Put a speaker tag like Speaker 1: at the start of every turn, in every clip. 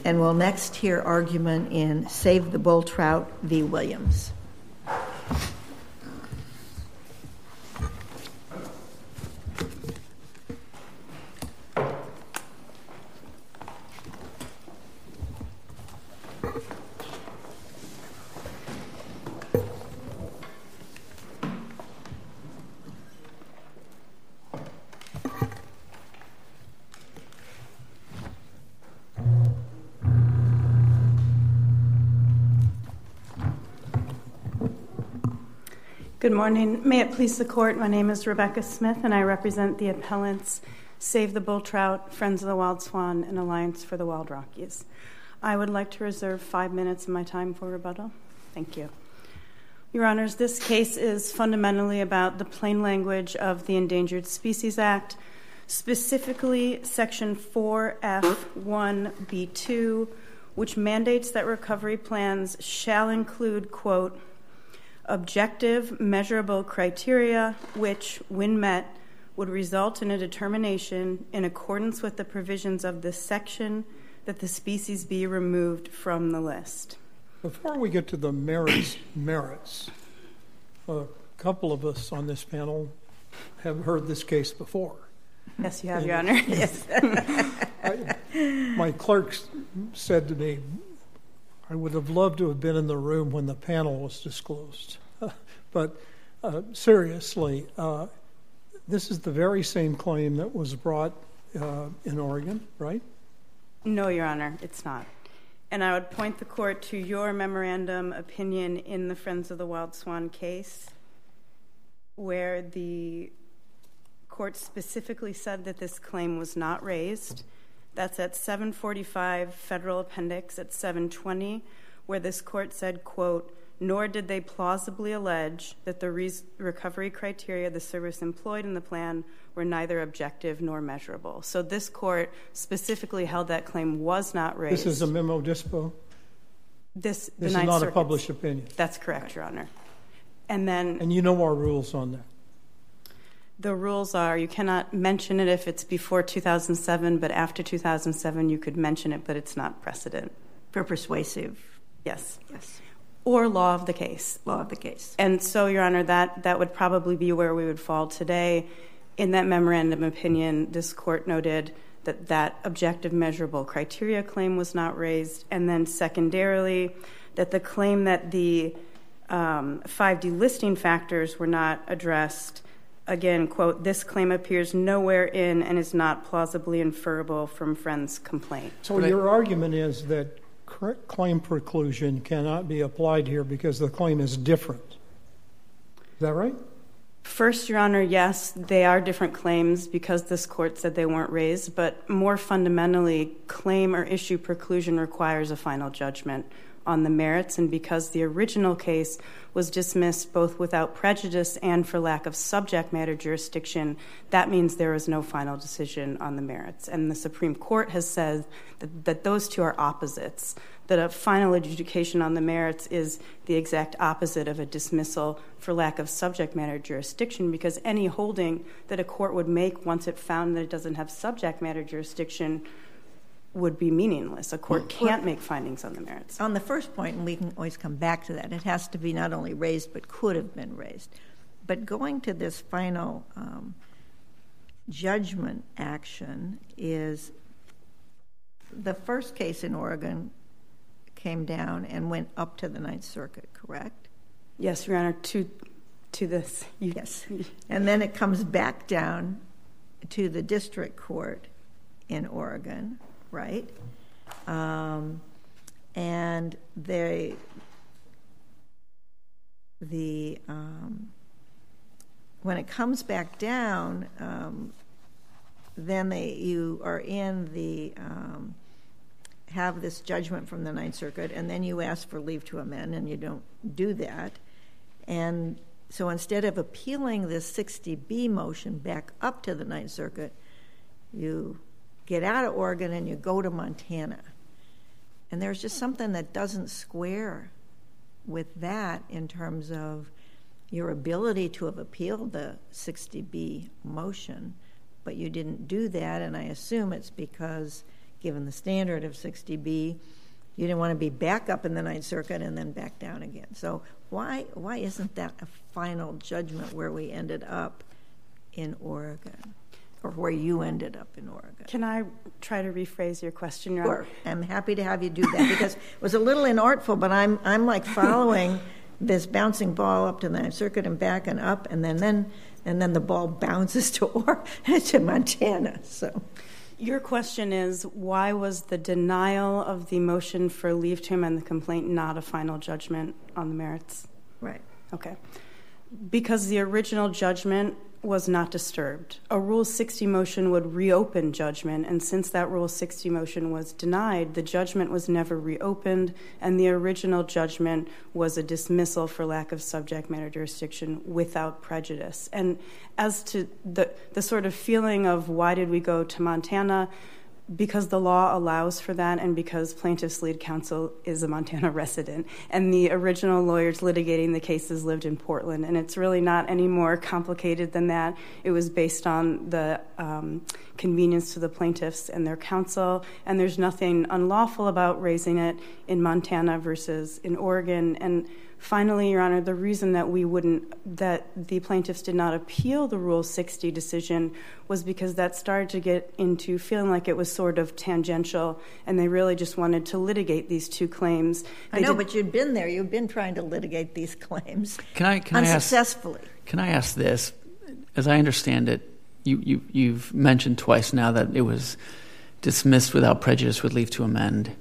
Speaker 1: And we'll next hear argument in Save the Bull Trout v. Williams.
Speaker 2: Good morning. May it please the court, my name is Rebecca Smith and I represent the appellants Save the Bull Trout, Friends of the Wild Swan, and Alliance for the Wild Rockies. I would like to reserve 5 minutes of my time for rebuttal. Thank you. Your Honors, this case is fundamentally about the plain language of the Endangered Species Act, specifically Section 4F1B2, which mandates that recovery plans shall include, quote, objective, measurable criteria which, when met, would result in a determination in accordance with the provisions of this section that the species be removed from the list.
Speaker 3: Before we get to the merits, a couple of us on this panel have heard this case before.
Speaker 2: Yes, you have, Your Honor. Yes.
Speaker 3: My clerk said to me, I would have loved to have been in the room when the panel was disclosed. But seriously, this is the very same claim that was brought in Oregon, right?
Speaker 2: No, Your Honor, it's not. And I would point the court to your memorandum opinion in the Friends of the Wild Swan case, where the court specifically said that this claim was not raised. That's at 745 Federal Appendix at 720, where this court said, quote, nor did they plausibly allege that the recovery criteria the service employed in the plan were neither objective nor measurable. So this court specifically held that claim was not raised.
Speaker 3: This is a memo dispo?
Speaker 2: This
Speaker 3: is not a published opinion?
Speaker 2: That's correct, Your Honor. And
Speaker 3: you know our rules on that?
Speaker 2: The rules are you cannot mention it if it's before 2007, but after 2007 you could mention it, but it's not precedent.
Speaker 1: For persuasive.
Speaker 2: Yes.
Speaker 1: Yes.
Speaker 2: Or law of the case.
Speaker 1: Law of the case.
Speaker 2: And so, Your Honor, that would probably be where we would fall today. In that memorandum opinion, this court noted that objective measurable criteria claim was not raised, and then secondarily that the claim that the 5 delisting factors were not addressed. Again, quote, this claim appears nowhere in and is not plausibly inferable from Friends' complaint.
Speaker 3: So your argument is that claim preclusion cannot be applied here because the claim is different. Is that right?
Speaker 2: First, Your Honor, yes, they are different claims because this court said they weren't raised, but more fundamentally, claim or issue preclusion requires a final judgment on the merits, and because the original case was dismissed both without prejudice and for lack of subject matter jurisdiction, that means there is no final decision on the merits. And the Supreme Court has said that those two are opposites, that a final adjudication on the merits is the exact opposite of a dismissal for lack of subject matter jurisdiction, because any holding that a court would make once it found that it doesn't have subject matter jurisdiction would be meaningless. A court can't make findings on the merits.
Speaker 1: On the first point, and we can always come back to that, it has to be not only raised but could have been raised. But going to this final judgment action is the first case in Oregon came down and went up to the Ninth Circuit, correct?
Speaker 2: Yes, Your Honor, to this.
Speaker 1: Yes. And then it comes back down to the district court in Oregon, right? And when it comes back down, then you are in the have this judgment from the Ninth Circuit, and then you ask for leave to amend, and you don't do that. And so instead of appealing this 60B motion back up to the Ninth Circuit, you get out of Oregon and you go to Montana. And there's just something that doesn't square with that in terms of your ability to have appealed the 60B motion, but you didn't do that, and I assume it's because given the standard of 60B. You didn't want to be back up in the Ninth Circuit and then back down again. So why isn't that a final judgment where we ended up in Oregon, or where you ended up in Oregon?
Speaker 2: Can I try to rephrase your question, Your Honor?
Speaker 1: Sure. I'm happy to have you do that, because it was a little inartful, but I'm like following this bouncing ball up to the Ninth Circuit and back and up, and then the ball bounces to Montana. So.
Speaker 2: Your question is, why was the denial of the motion for leave to amend the complaint not a final judgment on the merits?
Speaker 1: Right.
Speaker 2: Okay. Because the original judgment was not disturbed. A Rule 60 motion would reopen judgment, and since that Rule 60 motion was denied, the judgment was never reopened, and the original judgment was a dismissal for lack of subject matter jurisdiction without prejudice. And as to the sort of feeling of why did we go to Montana, because the law allows for that, and because plaintiff's lead counsel is a Montana resident, and the original lawyers litigating the cases lived in Portland, and it's really not any more complicated than that. It was based on the convenience to the plaintiffs and their counsel, and there's nothing unlawful about raising it in Montana versus in Oregon. And finally, Your Honor, the reason that the plaintiffs did not appeal the Rule 60 decision was because that started to get into feeling like it was sort of tangential, and they really just wanted to litigate these two claims.
Speaker 1: But you'd been there. You've been trying to litigate these claims
Speaker 4: unsuccessfully. Can I ask this? As I understand it, you've mentioned twice now that it was dismissed without prejudice with leave to amend,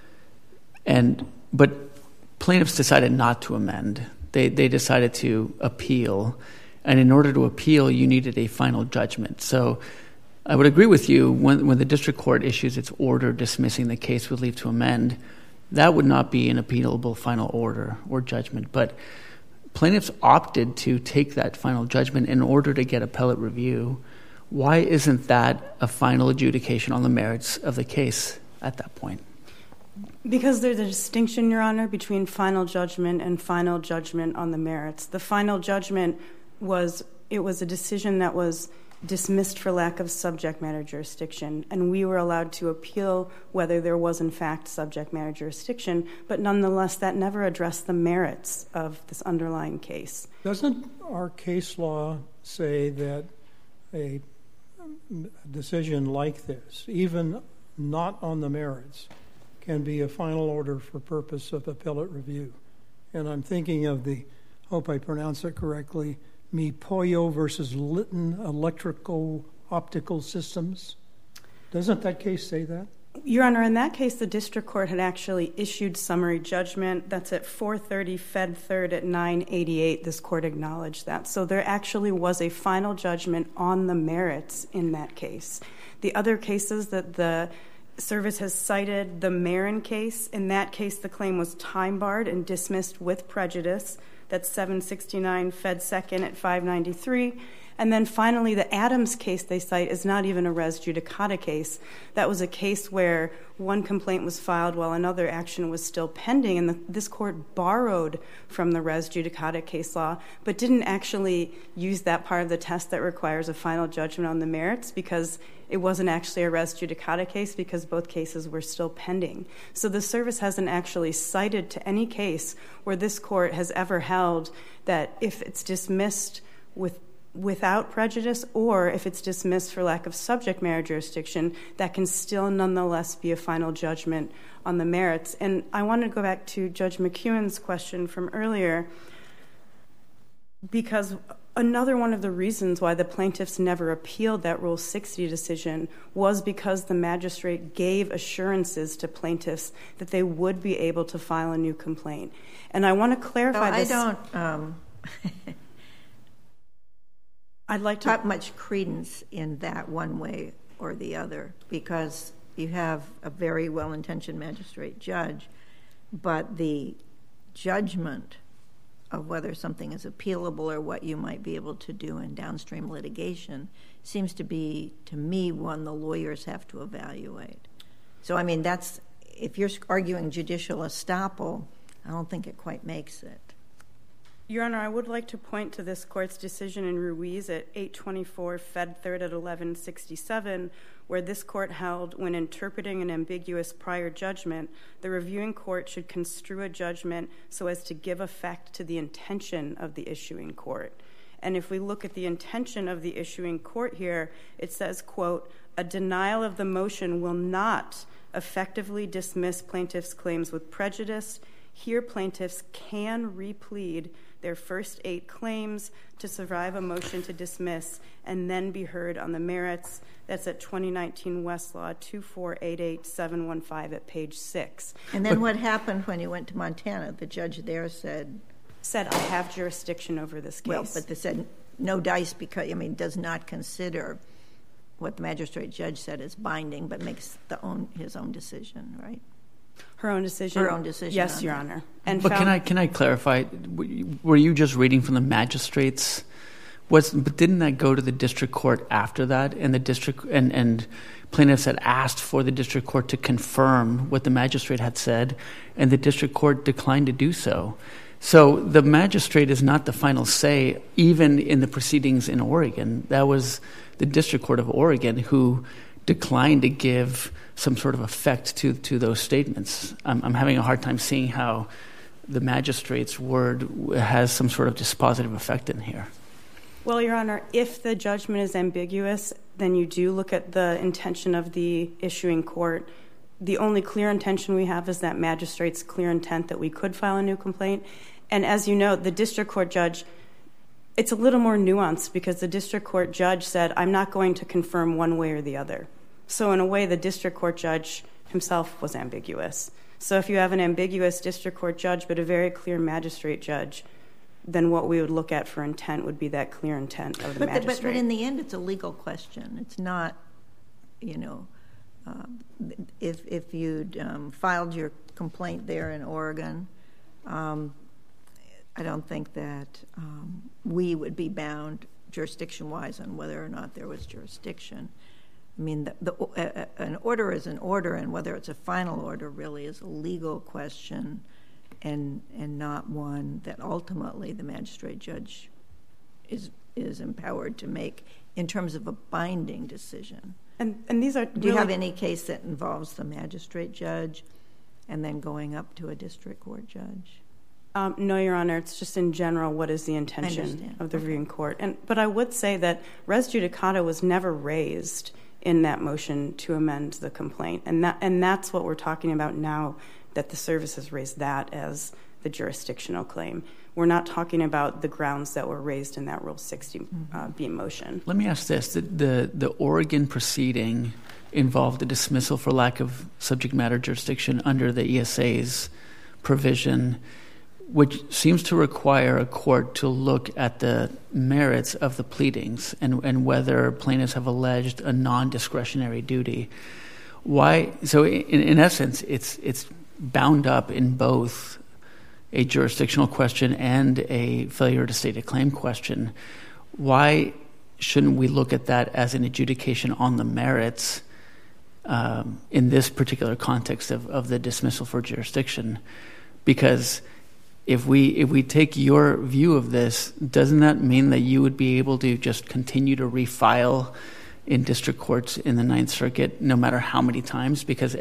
Speaker 4: but plaintiffs decided not to amend. They decided to appeal, and in order to appeal, you needed a final judgment. So I would agree with you, when the district court issues its order dismissing the case with leave to amend, that would not be an appealable final order or judgment. But plaintiffs opted to take that final judgment in order to get appellate review. Why isn't that a final adjudication on the merits of the case at that point?
Speaker 2: Because there's a distinction, Your Honor, between final judgment and final judgment on the merits. The final judgment was a decision that was dismissed for lack of subject matter jurisdiction, and we were allowed to appeal whether there was in fact subject matter jurisdiction, but nonetheless that never addressed the merits of this underlying case.
Speaker 3: Doesn't our case law say that a decision like this, even not on the merits, can be a final order for purpose of appellate review? And I'm thinking of hope I pronounce it correctly, Mipoyo versus Litton Electrical Optical Systems. Doesn't that case say that?
Speaker 2: Your Honor, in that case, the district court had actually issued summary judgment. That's at 430 Fed 3rd at 988. This court acknowledged that. So there actually was a final judgment on the merits in that case. The other cases that the service has cited, the Marin case, in that case the claim was time-barred and dismissed with prejudice. That's 769 Fed 2nd at 593. And then finally, the Adams case they cite is not even a res judicata case. That was a case where one complaint was filed while another action was still pending, and this court borrowed from the res judicata case law, but didn't actually use that part of the test that requires a final judgment on the merits, because it wasn't actually a res judicata case, because both cases were still pending. So the service hasn't actually cited to any case where this court has ever held that if it's dismissed without prejudice, or if it's dismissed for lack of subject matter jurisdiction, that can still nonetheless be a final judgment on the merits. And I want to go back to Judge McEwen's question from earlier, because another one of the reasons why the plaintiffs never appealed that Rule 60 decision was because the magistrate gave assurances to plaintiffs that they would be able to file a new complaint. And I want to clarify this. I'd like to
Speaker 1: put much credence in that one way or the other, because you have a very well-intentioned magistrate judge, but the judgment of whether something is appealable or what you might be able to do in downstream litigation seems to be, to me, one the lawyers have to evaluate. So, I mean, if you're arguing judicial estoppel, I don't think it quite makes it.
Speaker 2: Your Honor, I would like to point to this court's decision in Ruiz at 824 Fed 3rd at 1167, where this court held when interpreting an ambiguous prior judgment, the reviewing court should construe a judgment so as to give effect to the intention of the issuing court. And if we look at the intention of the issuing court here, it says, quote, a denial of the motion will not effectively dismiss plaintiff's claims with prejudice. Here, plaintiffs can replead their first 8 claims to survive a motion to dismiss and then be heard on the merits. That's at 2019 Westlaw 2488715 at page 6.
Speaker 1: And then what happened when you went to Montana? The judge there said,
Speaker 2: I have jurisdiction over this case.
Speaker 1: Well, but they said no dice because, does not consider what the magistrate judge said is binding, but makes his own decision, right?
Speaker 2: Her own decision?
Speaker 1: Her own decision.
Speaker 2: Yes, Your Honor.
Speaker 4: And but can I clarify? Were you just reading from the magistrate's? But didn't that go to the district court after that? And the district and plaintiffs had asked for the district court to confirm what the magistrate had said, and the district court declined to do so. So the magistrate is not the final say, even in the proceedings in Oregon. That was the District Court of Oregon who declined to give some sort of effect to those statements. I'm having a hard time seeing how the magistrate's word has some sort of dispositive effect in here.
Speaker 2: Well, Your Honor, if the judgment is ambiguous, then you do look at the intention of the issuing court. The only clear intention we have is that magistrate's clear intent that we could file a new complaint. And as you know, the district court judge, it's a little more nuanced because the district court judge said, I'm not going to confirm one way or the other. So in a way, the district court judge himself was ambiguous. So if you have an ambiguous district court judge but a very clear magistrate judge, then what we would look at for intent would be that clear intent of the magistrate.
Speaker 1: But in the end, it's a legal question. It's not, if you'd filed your complaint there in Oregon, I don't think that we would be bound jurisdiction-wise on whether or not there was jurisdiction. An order is an order, and whether it's a final order really is a legal question and not one that ultimately the magistrate judge is empowered to make in terms of a binding decision.
Speaker 2: And these are
Speaker 1: Do you have any case that involves the magistrate judge and then going up to a district court judge?
Speaker 2: No, Your Honor. It's just in general, what is the intention of the reviewing court? But I would say that res judicata was never raised in that motion to amend the complaint. And that's what we're talking about now, that the service has raised that as the jurisdictional claim. We're not talking about the grounds that were raised in that Rule 60B motion.
Speaker 4: Let me ask this. The Oregon proceeding involved a dismissal for lack of subject matter jurisdiction under the ESA's provision, which seems to require a court to look at the merits of the pleadings and whether plaintiffs have alleged a non-discretionary duty. Why? So in essence, it's bound up in both a jurisdictional question and a failure to state a claim question. Why shouldn't we look at that as an adjudication on the merits in this particular context of the dismissal for jurisdiction? Because if we take your view of this, doesn't that mean that you would be able to just continue to refile in district courts in the Ninth Circuit no matter how many times? Because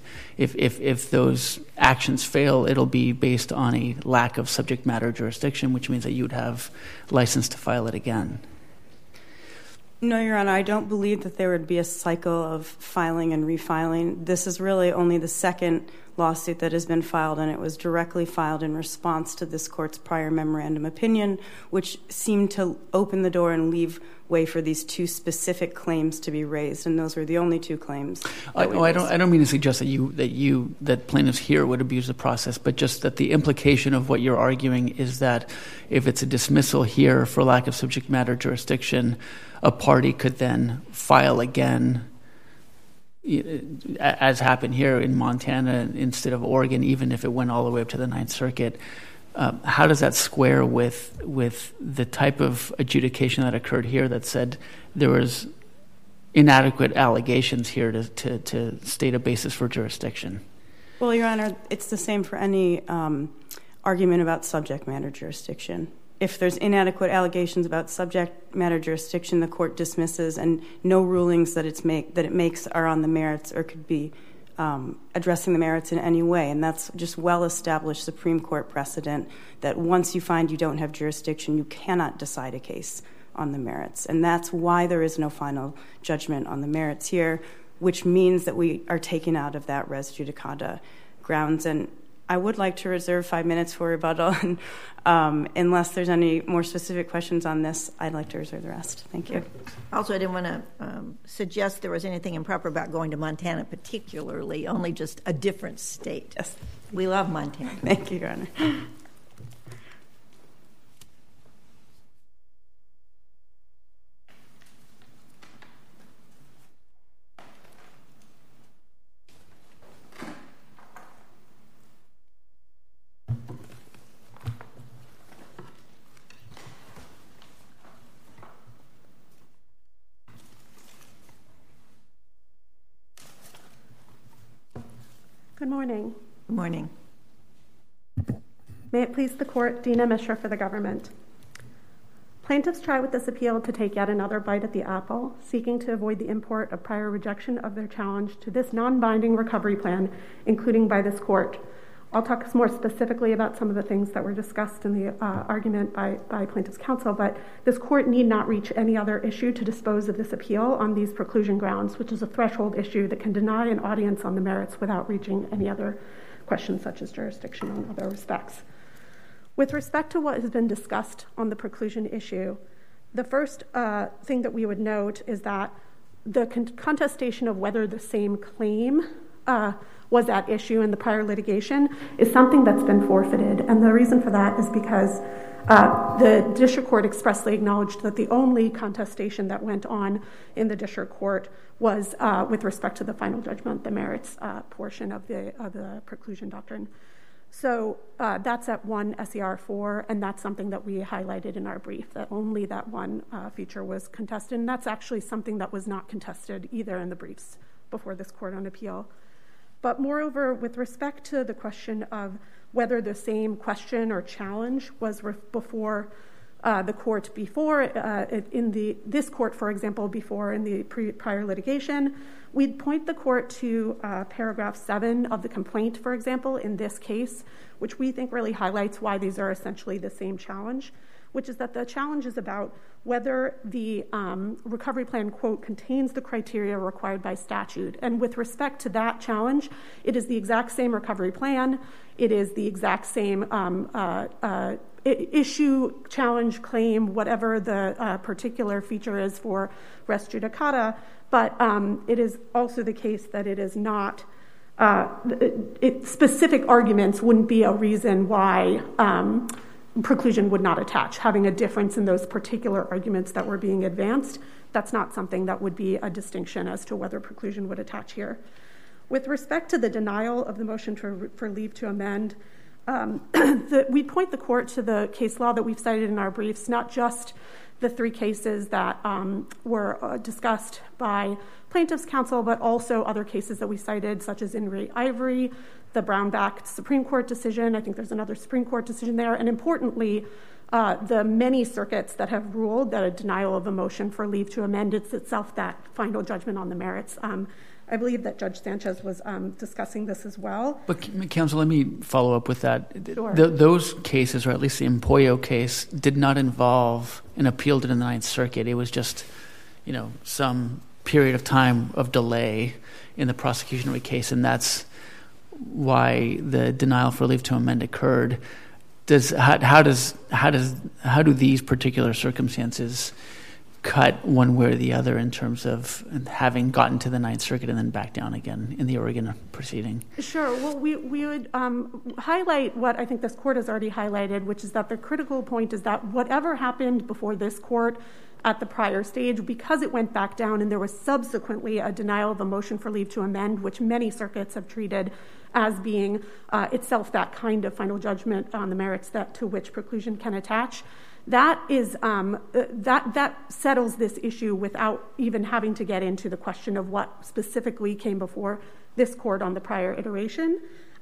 Speaker 4: if those actions fail, it'll be based on a lack of subject matter jurisdiction, which means that you would have license to file it again.
Speaker 2: No, Your Honor, I don't believe that there would be a cycle of filing and refiling. This is really only the second lawsuit that has been filed, and it was directly filed in response to this court's prior memorandum opinion, which seemed to open the door and leave way for these 2 specific claims to be raised, and those were the only 2 claims.
Speaker 4: I don't mean to suggest that plaintiffs here would abuse the process, but just that the implication of what you're arguing is that if it's a dismissal here for lack of subject matter jurisdiction, a party could then file again, as happened here in Montana instead of Oregon, even if it went all the way up to the Ninth Circuit. How does that square with the type of adjudication that occurred here that said there was inadequate allegations here to state a basis for jurisdiction?
Speaker 2: Well, Your Honor, it's the same for any argument about subject matter jurisdiction. If there's inadequate allegations about subject matter jurisdiction, the court dismisses, and no rulings that it makes are on the merits or could be addressing the merits in any way. And that's just well-established Supreme Court precedent that once you find you don't have jurisdiction, you cannot decide a case on the merits. And that's why there is no final judgment on the merits here, which means that we are taken out of that res judicata grounds. And I would like to reserve 5 minutes for rebuttal. And unless there's any more specific questions on this, I'd like to reserve the rest. Thank you.
Speaker 1: Also, I didn't want to suggest there was anything improper about going to Montana particularly, only just a different state.
Speaker 2: Yes.
Speaker 1: We love Montana.
Speaker 2: Thank you, Your Honor.
Speaker 5: Good morning.
Speaker 1: Good morning.
Speaker 5: May it please the court, Dina Mishra for the government. Plaintiffs try with this appeal to take yet another bite at the apple, seeking to avoid the import of prior rejection of their challenge to this non-binding recovery plan, including by this court. I'll talk more specifically about some of the things that were discussed in the argument by plaintiff's counsel, but this court need not reach any other issue to dispose of this appeal on these preclusion grounds, which is a threshold issue that can deny an audience on the merits without reaching any other questions such as jurisdiction in other respects. With respect to what has been discussed on the preclusion issue, the first thing that we would note is that the contestation of whether the same claim was at issue in the prior litigation is something that's been forfeited. And the reason for that is because the district court expressly acknowledged that the only contestation that went on in the district court was with respect to the final judgment, the merits portion of the preclusion doctrine. So that's at 1 SER 4, and that's something that we highlighted in our brief, that only that one feature was contested. And that's actually something that was not contested either in the briefs before this court on appeal. But moreover, with respect to the question of whether the same question or challenge was before the court before, this court, for example, before in the prior litigation, we'd point the court to paragraph 7 of the complaint, for example, in this case, which we think really highlights why these are essentially the same challenge, which is that the challenge is about whether the recovery plan, quote, contains the criteria required by statute. And with respect to that challenge, it is the exact same recovery plan. It is the exact same issue, challenge, claim, whatever the particular feature is for res judicata. But it is also the case that it is not, specific arguments wouldn't be a reason why preclusion would not attach. Having a difference in those particular arguments that were being advanced, that's not something that would be a distinction as to whether preclusion would attach here. With respect to the denial of the motion for leave to amend, we point the court to the case law that we've cited in our briefs, not just the 3 cases that were discussed by plaintiff's counsel, but also other cases that we cited, such as In re Ivory, the Brownback Supreme Court decision. I think there's another Supreme Court decision there. And importantly, the many circuits that have ruled that a denial of a motion for leave to amend is itself that final judgment on the merits. I believe that Judge Sanchez was discussing this as well.
Speaker 4: But, counsel, let me follow up with that.
Speaker 5: Sure.
Speaker 4: Those cases, or at least the Empoyo case, did not involve an appeal to the Ninth Circuit. It was just, some period of time of delay in the prosecution of a case, and that's why the denial for leave to amend occurred. How do these particular circumstances cut one way or the other in terms of having gotten to the Ninth Circuit and then back down again in the Oregon proceeding?
Speaker 5: Sure. Well, we would highlight what I think this court has already highlighted, which is that the critical point is that whatever happened before this court at the prior stage, because it went back down and there was subsequently a denial of a motion for leave to amend, which many circuits have treated as being itself that kind of final judgment on the merits to which preclusion can attach. That is that settles this issue without even having to get into the question of what specifically came before this court on the prior iteration.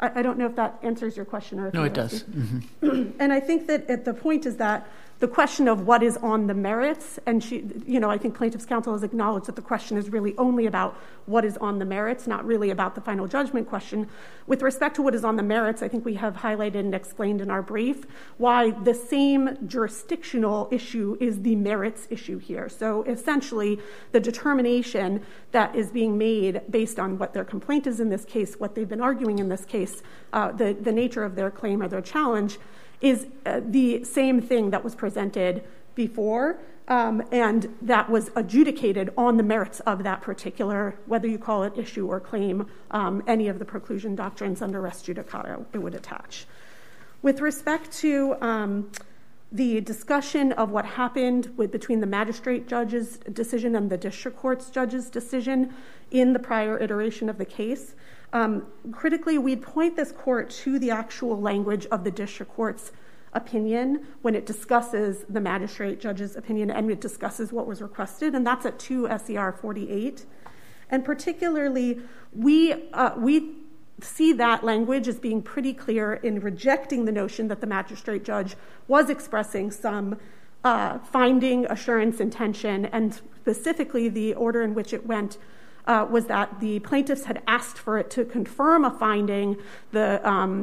Speaker 5: I don't know if that answers your question. Or if
Speaker 4: No, it does. Mm-hmm.
Speaker 5: And I think that the point is that the question of what is on the merits, and I think plaintiff's counsel has acknowledged that the question is really only about what is on the merits, not really about the final judgment question. With respect to what is on the merits, I think we have highlighted and explained in our brief why the same jurisdictional issue is the merits issue here. So essentially, the determination that is being made based on what their complaint is in this case, what they've been arguing in this case, the nature of their claim or their challenge, is the same thing that was presented before, and that was adjudicated on the merits of that particular, whether you call it issue or claim, any of the preclusion doctrines under res judicata it would attach. With respect to the discussion of what happened between the magistrate judge's decision and the district court's judge's decision in the prior iteration of the case, critically, we'd point this court to the actual language of the district court's opinion when it discusses the magistrate judge's opinion and it discusses what was requested, and that's at 2 SCR 48. And particularly, we see that language as being pretty clear in rejecting the notion that the magistrate judge was expressing some finding, assurance, intention, and specifically the order in which it went was that the plaintiffs had asked for it to confirm a finding. The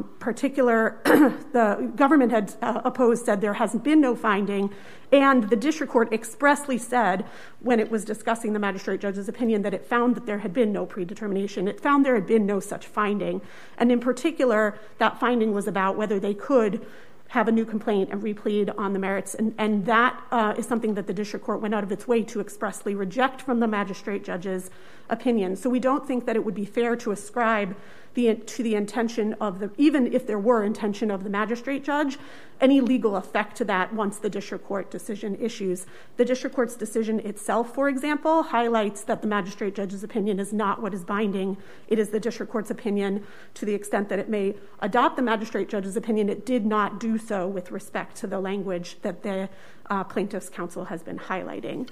Speaker 5: the government had opposed, said there hasn't been no finding, and the district court expressly said when it was discussing the magistrate judge's opinion that it found that there had been no predetermination. It found there had been no such finding, and in particular, that finding was about whether they could have a new complaint and replead on the merits. And that is something that the district court went out of its way to expressly reject from the magistrate judge's opinion. So we don't think that it would be fair to ascribe to the intention of even if there were intention of the magistrate judge, any legal effect to that once the district court decision issues. The district court's decision itself, for example, highlights that the magistrate judge's opinion is not what is binding. It is the district court's opinion. To the extent that it may adopt the magistrate judge's opinion, it did not do so with respect to the language that the plaintiff's counsel has been highlighting.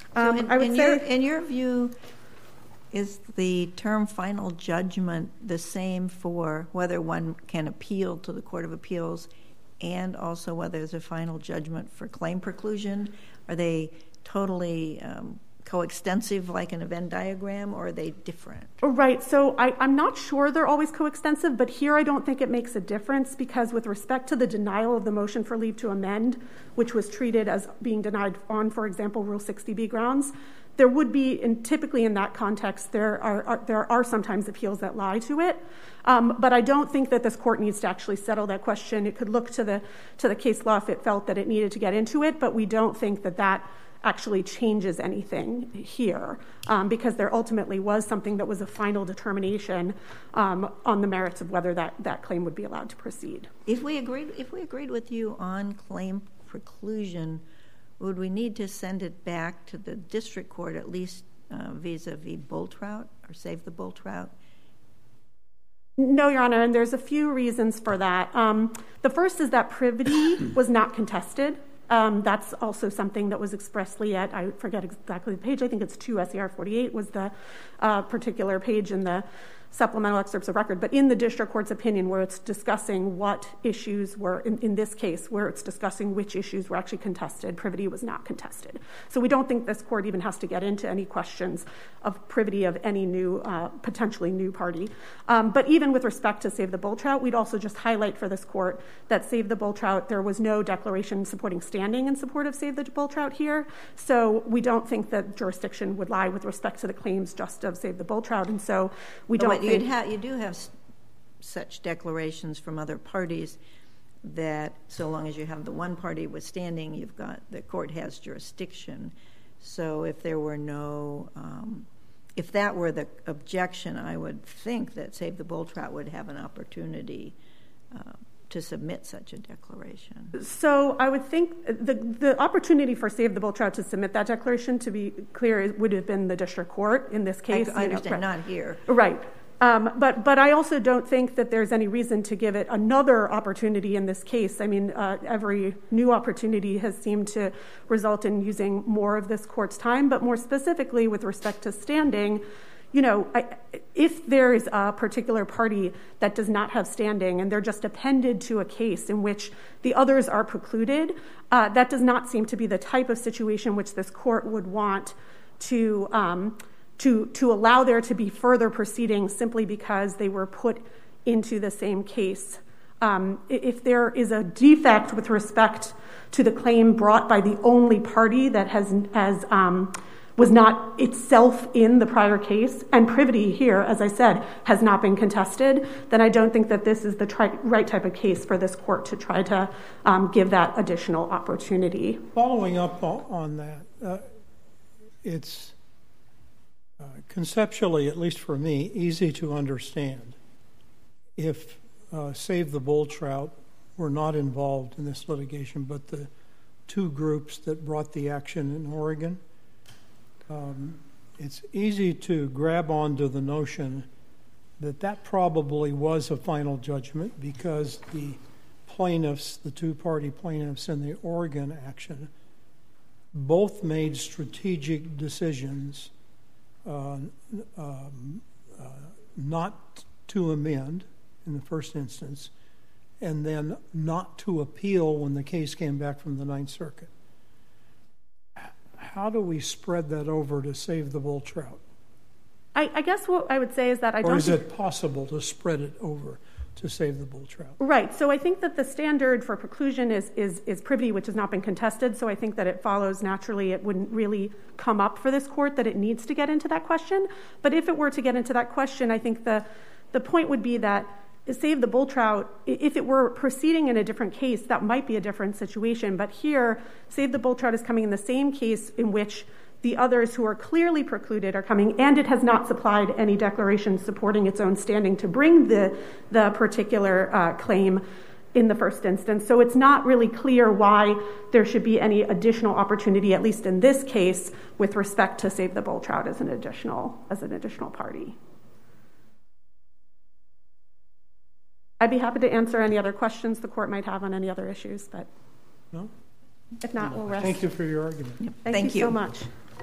Speaker 1: In your view, is the term final judgment the same for whether one can appeal to the Court of Appeals and also whether there's a final judgment for claim preclusion? Are they totally coextensive like in a Venn diagram, or are they different?
Speaker 5: Right. So I'm not sure they're always coextensive, but here I don't think it makes a difference because with respect to the denial of the motion for leave to amend, which was treated as being denied on, for example, Rule 60B grounds, there would be, and typically in that context, there are sometimes appeals that lie to it. But I don't think that this court needs to actually settle that question. It could look to the case law if it felt that it needed to get into it, but we don't think that actually changes anything here because there ultimately was something that was a final determination on the merits of whether that claim would be allowed to proceed.
Speaker 1: If we agreed with you on claim preclusion, would we need to send it back to the district court at least vis-a-vis Boltrout or Save the Boltrout?
Speaker 5: No, Your Honor, and there's a few reasons for that. The first is that privity was not contested. That's also something that was expressly at, I forget exactly the page, I think it's 2 SCR 48 was the particular page in the supplemental excerpts of record, but in the district court's opinion where it's discussing what issues were, in this case, where it's discussing which issues were actually contested, privity was not contested. So we don't think this court even has to get into any questions of privity of any new, potentially new party. But even with respect to Save the Boltrout, we'd also just highlight for this court that Save the Boltrout, there was no declaration supporting standing in support of Save the Boltrout here. So we don't think that jurisdiction would lie with respect to the claims just of Save the Boltrout. And so we don't think...
Speaker 1: You do have such declarations from other parties that so long as you have the one party with standing, you've got the court has jurisdiction. So if there were no... if that were the objection, I would think that Save the Boltrout would have an opportunity to submit such a declaration.
Speaker 5: So I would think the opportunity for Save the Boltrout to submit that declaration, to be clear, would have been the district court in this case.
Speaker 1: I understand, not here.
Speaker 5: Right. But I also don't think that there's any reason to give it another opportunity in this case. I mean, every new opportunity has seemed to result in using more of this court's time, but more specifically with respect to standing, if there is a particular party that does not have standing and they're just appended to a case in which the others are precluded, that does not seem to be the type of situation which this court would want to allow there to be further proceedings simply because they were put into the same case. If there is a defect with respect to the claim brought by the only party that was not itself in the prior case, and privity here, as I said, has not been contested, then I don't think that this is the right type of case for this court to try to give that additional opportunity.
Speaker 3: Following up on that, it's conceptually, at least for me, easy to understand if Save the Bull Trout were not involved in this litigation, but the two groups that brought the action in Oregon. It's easy to grab onto the notion that probably was a final judgment because the plaintiffs, the two-party plaintiffs in the Oregon action, both made strategic decisions not to amend in the first instance, and then not to appeal when the case came back from the Ninth Circuit. How do we spread that over to Save the Bull Trout?
Speaker 5: I guess what I would say is that
Speaker 3: Or is it possible to spread it over to Save the Bull Trout?
Speaker 5: Right. So I think that the standard for preclusion is privity, which has not been contested. So I think that it follows naturally. It wouldn't really come up for this court that it needs to get into that question. But if it were to get into that question, I think the point would be that Save the Bull Trout, if it were proceeding in a different case, that might be a different situation. But here, Save the Bull Trout is coming in the same case in which the others who are clearly precluded are coming, and it has not supplied any declaration supporting its own standing to bring the particular claim in the first instance. So it's not really clear why there should be any additional opportunity, at least in this case, with respect to Save the Bull Trout as an additional party. I'd be happy to answer any other questions the court might have on any other issues, but
Speaker 3: no?
Speaker 5: If not, we'll rest.
Speaker 3: Thank you for your argument.
Speaker 1: Yep.
Speaker 5: Thank you so much.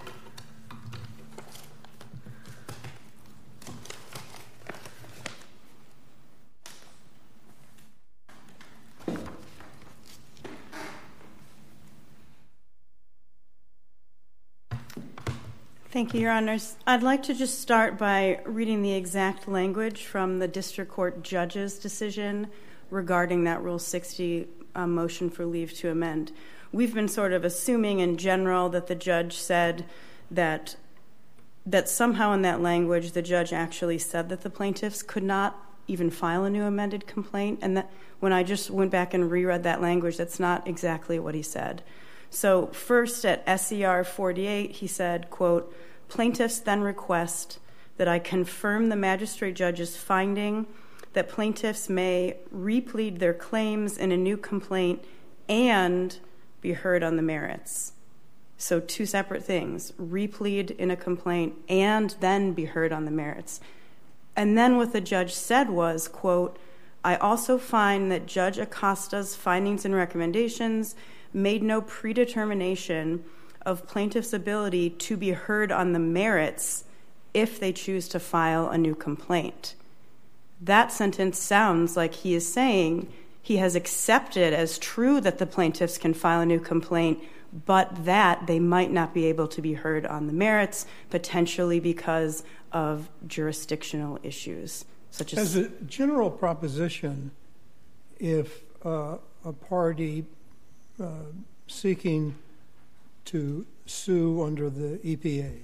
Speaker 2: Thank you, Your Honors. I'd like to just start by reading the exact language from the district court judge's decision regarding that Rule 60 motion for leave to amend. We've been sort of assuming in general that the judge said that somehow in that language the judge actually said that the plaintiffs could not even file a new amended complaint, and that when I just went back and reread that language, that's not exactly what he said. So first at SCR 48, he said, quote, "Plaintiffs then request that I confirm the magistrate judge's finding that plaintiffs may replead their claims in a new complaint and be heard on the merits." So two separate things, replead in a complaint and then be heard on the merits. And then what the judge said was, quote, "I also find that Judge Acosta's findings and recommendations made no predetermination of plaintiffs' ability to be heard on the merits if they choose to file a new complaint." That sentence sounds like he is saying he has accepted as true that the plaintiffs can file a new complaint, but that they might not be able to be heard on the merits, potentially because of jurisdictional issues. Such as
Speaker 3: a general proposition, if a party seeking to sue under the EPA,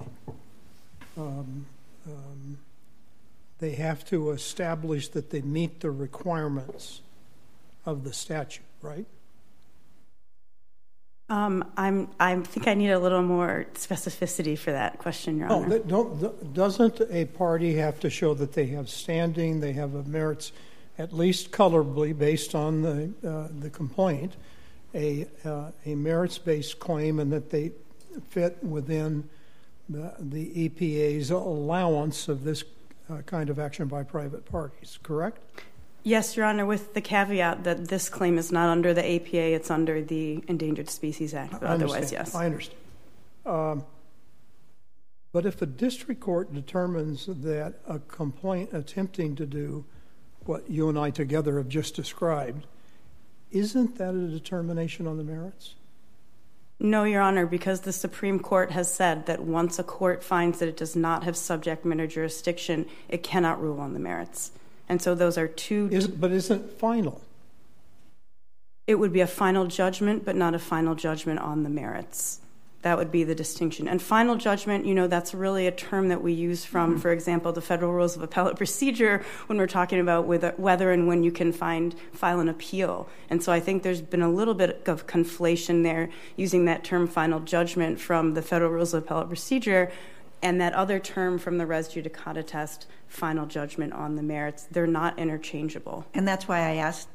Speaker 3: they have to establish that they meet the requirements of the statute, right?
Speaker 2: I think I need a little more specificity for that question, Your Honor.
Speaker 3: Doesn't a party have to show that they have standing, they have a merits, at least colorably based on the complaint, a merits-based claim, and that they fit within the EPA's allowance of this kind of action by private parties, correct?
Speaker 2: Yes, Your Honor, with the caveat that this claim is not under the APA, it's under the Endangered Species Act, but otherwise, yes.
Speaker 3: I understand. But if a district court determines that a complaint attempting to do what you and I together have just described, isn't that a determination on the merits?
Speaker 2: No, Your Honor, because the Supreme Court has said that once a court finds that it does not have subject matter jurisdiction, it cannot rule on the merits. And so those are two...
Speaker 3: But isn't final?
Speaker 2: It would be a final judgment, but not a final judgment on the merits. That would be the distinction. And final judgment, that's really a term that we use from, for example, the Federal Rules of Appellate Procedure when we're talking about whether and when you can file an appeal. And so I think there's been a little bit of conflation there using that term final judgment from the Federal Rules of Appellate Procedure and that other term from the res judicata test, final judgment on the merits. They're not interchangeable.
Speaker 1: And that's why I asked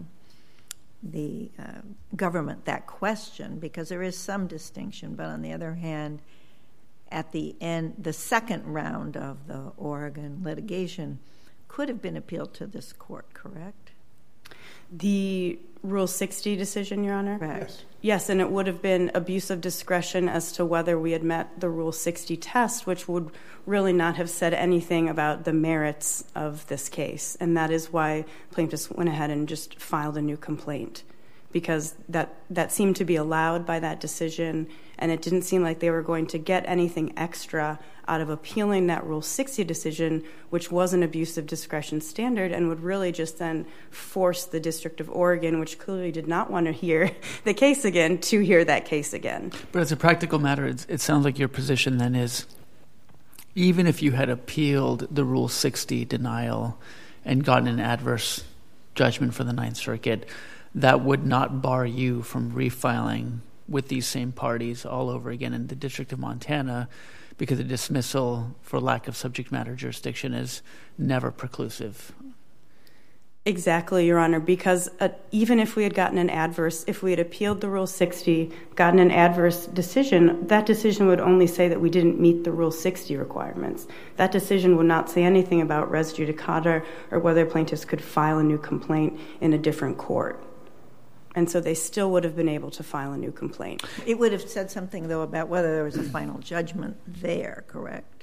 Speaker 1: the government that question, because there is some distinction, but on the other hand, at the end, the second round of the Oregon litigation could have been appealed to this court, correct?
Speaker 2: The Rule 60 decision, Your Honor?
Speaker 1: Correct.
Speaker 2: Yes, and it would have been abuse of discretion as to whether we had met the Rule 60 test, which would really not have said anything about the merits of this case. And that is why plaintiffs went ahead and just filed a new complaint, because that seemed to be allowed by that decision, and it didn't seem like they were going to get anything extra out of appealing that Rule 60 decision, which was an abuse of discretion standard and would really just then force the District of Oregon, which clearly did not want to hear the case again, to hear that case again.
Speaker 4: But as a practical matter, it sounds like your position then is, even if you had appealed the Rule 60 denial and gotten an adverse judgment for the Ninth Circuit, that would not bar you from refiling with these same parties all over again in the District of Montana, because a dismissal for lack of subject matter jurisdiction is never preclusive.
Speaker 2: Exactly, Your Honor, because even if we had if we had appealed the Rule 60, gotten an adverse decision, that decision would only say that we didn't meet the Rule 60 requirements. That decision would not say anything about res judicata or whether plaintiffs could file a new complaint in a different court. And so they still would have been able to file a new complaint.
Speaker 1: It would have said something, though, about whether there was a final judgment there, correct?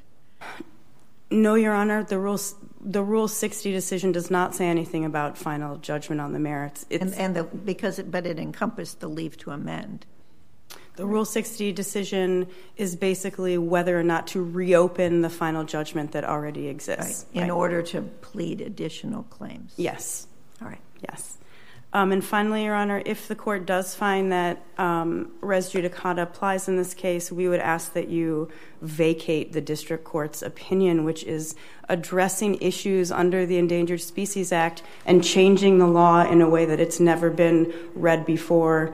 Speaker 2: No, Your Honor. The Rule 60 decision does not say anything about final judgment on the merits.
Speaker 1: But it encompassed the leave to amend.
Speaker 2: The Rule 60 decision is basically whether or not to reopen the final judgment that already exists.
Speaker 1: Right. In order to plead additional claims.
Speaker 2: Yes.
Speaker 1: All right.
Speaker 2: Yes. And finally, Your Honor, if the court does find that res judicata applies in this case, we would ask that you vacate the district court's opinion, which is addressing issues under the Endangered Species Act and changing the law in a way that it's never been read before,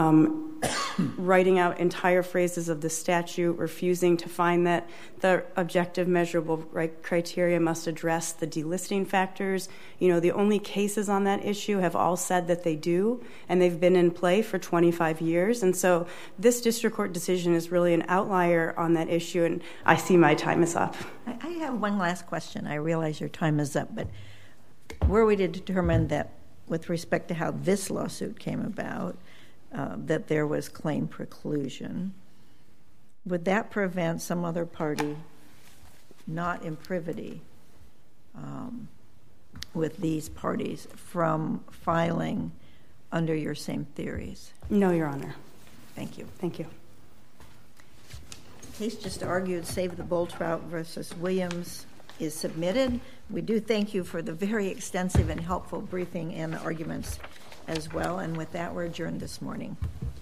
Speaker 2: writing out entire phrases of the statute, refusing to find that the objective measurable criteria must address the delisting factors. The only cases on that issue have all said that they do, and they've been in play for 25 years. And so this district court decision is really an outlier on that issue, and I see my time is up.
Speaker 1: I have one last question. I realize your time is up, but were we to determine that with respect to how this lawsuit came about, that there was claim preclusion, would that prevent some other party not in privity with these parties from filing under your same theories?
Speaker 2: No, Your Honor.
Speaker 1: Thank you.
Speaker 2: Thank you.
Speaker 1: The case just argued, Save the Bull Trout versus Williams, is submitted. We do thank you for the very extensive and helpful briefing and the arguments as well. And with that, we're adjourned this morning.